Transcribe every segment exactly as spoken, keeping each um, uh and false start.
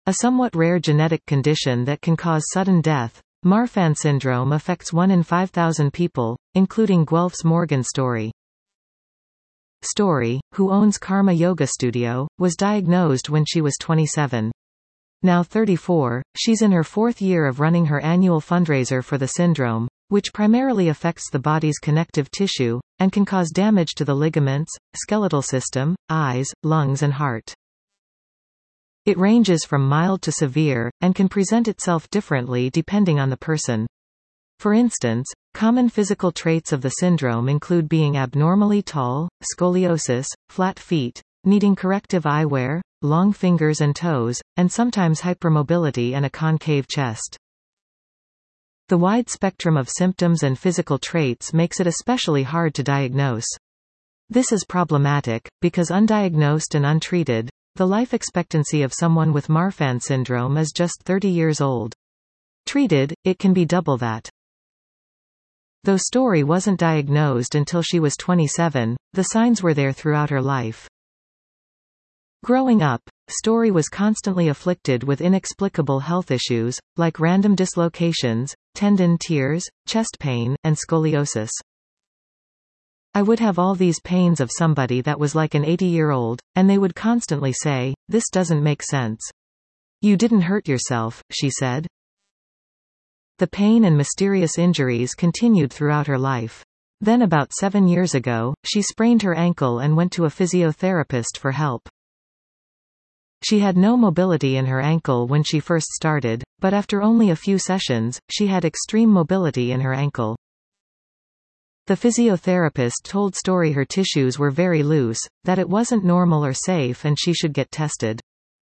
A somewhat rare genetic condition that can cause sudden death, Marfan syndrome affects one in five thousand people, including Guelph's Morgan Story. Story, who owns Karma Yoga Studio, was diagnosed when she was twenty-seven. Now thirty-four, she's in her fourth year of running her annual fundraiser for the syndrome, which primarily affects the body's connective tissue, and can cause damage to the ligaments, skeletal system, eyes, lungs and heart. It ranges from mild to severe, and can present itself differently depending on the person. For instance, common physical traits of the syndrome include being abnormally tall, scoliosis, flat feet, needing corrective eyewear, long fingers and toes, and sometimes hypermobility and a concave chest. The wide spectrum of symptoms and physical traits makes it especially hard to diagnose. This is problematic, because undiagnosed and untreated, the life expectancy of someone with Marfan syndrome is just thirty years old. Treated, it can be double that. Though Story wasn't diagnosed until she was twenty-seven, the signs were there throughout her life. Growing up, Story was constantly afflicted with inexplicable health issues, like random dislocations, tendon tears, chest pain, and scoliosis. I would have all these pains of somebody that was like an eighty-year-old, and they would constantly say, "This doesn't make sense. You didn't hurt yourself," she said. The pain and mysterious injuries continued throughout her life. Then about seven years ago, she sprained her ankle and went to a physiotherapist for help. She had no mobility in her ankle when she first started, but after only a few sessions, she had extreme mobility in her ankle. The physiotherapist told Story her tissues were very loose, that it wasn't normal or safe and she should get tested.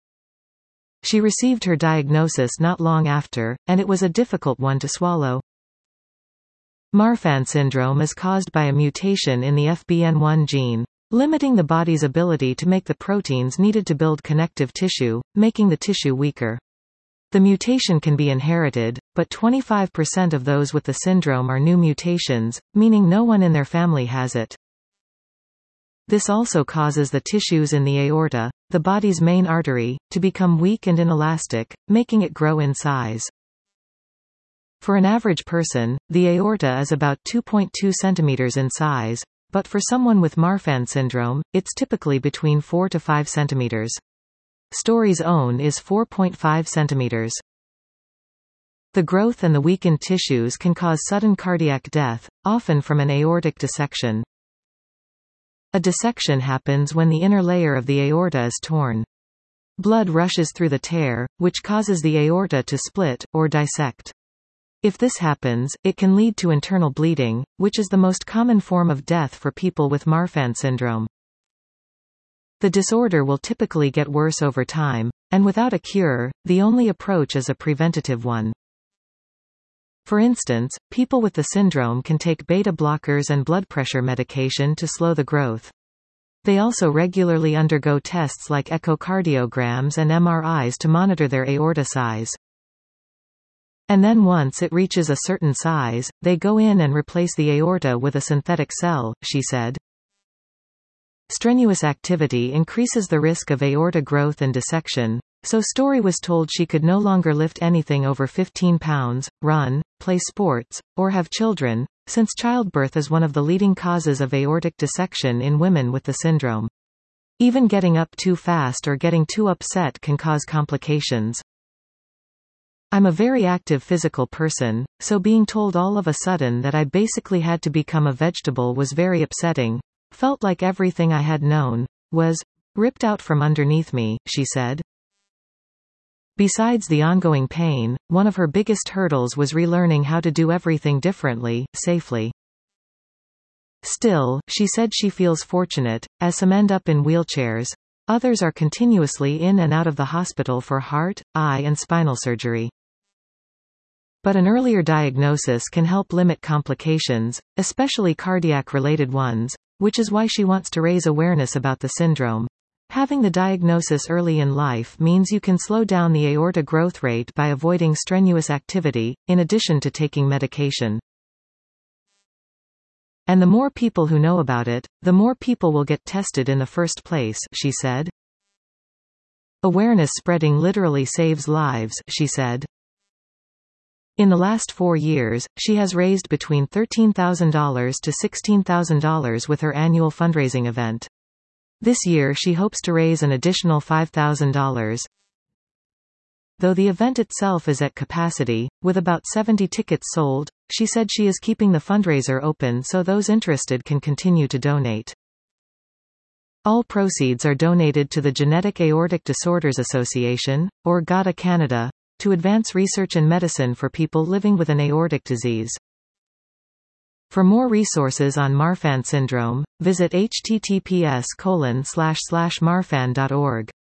She received her diagnosis not long after, and it was a difficult one to swallow. Marfan syndrome is caused by a mutation in the F B N one gene, limiting the body's ability to make the proteins needed to build connective tissue, making the tissue weaker. The mutation can be inherited, but twenty-five percent of those with the syndrome are new mutations, meaning no one in their family has it. This also causes the tissues in the aorta, the body's main artery, to become weak and inelastic, making it grow in size. For an average person, the aorta is about two point two centimeters in size, but for someone with Marfan syndrome, it's typically between four to five centimeters. Story's own is four point five centimeters. The growth and the weakened tissues can cause sudden cardiac death, often from an aortic dissection. A dissection happens when the inner layer of the aorta is torn. Blood rushes through the tear, which causes the aorta to split, or dissect. If this happens, it can lead to internal bleeding, which is the most common form of death for people with Marfan syndrome. The disorder will typically get worse over time, and without a cure, the only approach is a preventative one. For instance, people with the syndrome can take beta blockers and blood pressure medication to slow the growth. They also regularly undergo tests like echocardiograms and M R Is to monitor their aorta size. And then once it reaches a certain size, they go in and replace the aorta with a synthetic cell, she said. Strenuous activity increases the risk of aorta growth and dissection, so Story was told she could no longer lift anything over fifteen pounds, run, play sports, or have children, since childbirth is one of the leading causes of aortic dissection in women with the syndrome. Even getting up too fast or getting too upset can cause complications. I'm a very active physical person, so being told all of a sudden that I basically had to become a vegetable was very upsetting. Felt like everything I had known was ripped out from underneath me, she said. Besides the ongoing pain, one of her biggest hurdles was relearning how to do everything differently, safely. Still, she said she feels fortunate, as some end up in wheelchairs. Others are continuously in and out of the hospital for heart, eye and spinal surgery. But an earlier diagnosis can help limit complications, especially cardiac-related ones, which is why she wants to raise awareness about the syndrome. Having the diagnosis early in life means you can slow down the aorta growth rate by avoiding strenuous activity, in addition to taking medication. And the more people who know about it, the more people will get tested in the first place, she said. "Awareness spreading literally saves lives," she said. In the last four years, she has raised between thirteen thousand dollars to sixteen thousand dollars with her annual fundraising event. This year she hopes to raise an additional five thousand dollars. Though the event itself is at capacity, with about seventy tickets sold, she said she is keeping the fundraiser open so those interested can continue to donate. All proceeds are donated to the Genetic Aortic Disorders Association, or GADA Canada, to advance research and medicine for people living with an aortic disease. For more resources on Marfan syndrome, visit h t t p s colon slash slash marfan dot org.